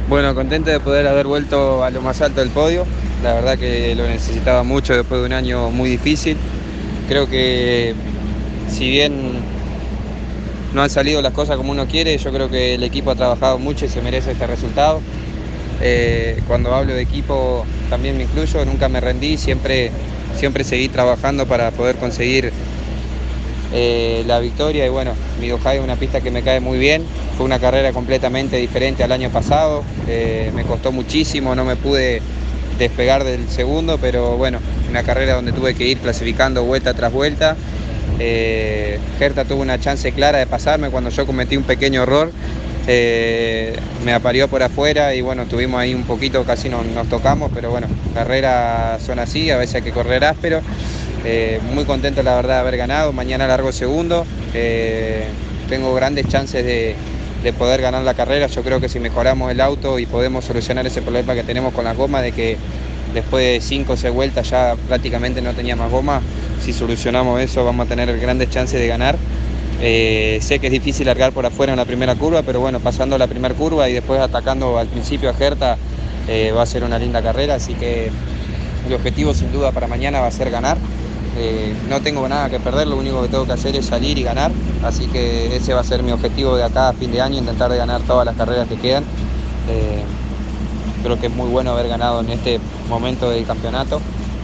Bueno, contento de poder haber vuelto a lo más alto del podio. La verdad que lo necesitaba mucho después de un año muy difícil. Creo que si bien no han salido las cosas como uno quiere, yo creo que el equipo ha trabajado mucho y se merece este resultado. Cuando hablo de equipo también me incluyo, nunca me rendí, siempre seguí trabajando para poder conseguir la victoria. Y bueno, Mid-Ohio es una pista que me cae muy bien. Fue una carrera completamente diferente al año pasado. Me costó muchísimo, no me pude despegar del segundo, pero bueno, una carrera donde tuve que ir clasificando vuelta tras vuelta. Herta tuvo una chance clara de pasarme cuando yo cometí un pequeño error. Me aparió por afuera y bueno, estuvimos ahí un poquito, casi nos tocamos, pero bueno, carreras son así, a veces hay que correr áspero. Muy contento la verdad de haber ganado. Mañana largo segundo. Tengo grandes chances de poder ganar la carrera. Yo creo que si mejoramos el auto y podemos solucionar ese problema que tenemos con las gomas, de que después de 5 o 6 vueltas ya prácticamente no tenía más goma, si solucionamos eso vamos a tener grandes chances de ganar. Sé que es difícil largar por afuera en la primera curva, pero bueno, pasando la primera curva y después atacando al principio a Herta, va a ser una linda carrera, así que el objetivo sin duda para mañana va a ser ganar. No tengo nada que perder, lo único que tengo que hacer es salir y ganar, así que ese va a ser mi objetivo de acá a fin de año, intentar de ganar todas las carreras que quedan. Eh, Creo que es muy bueno haber ganado en este momento del campeonato.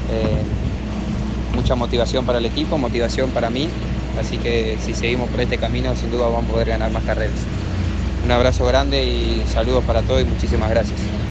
Mucha motivación para el equipo, motivación para mí, así que si seguimos por este camino sin duda vamos a poder ganar más carreras. Un abrazo grande y saludos para todos y muchísimas gracias.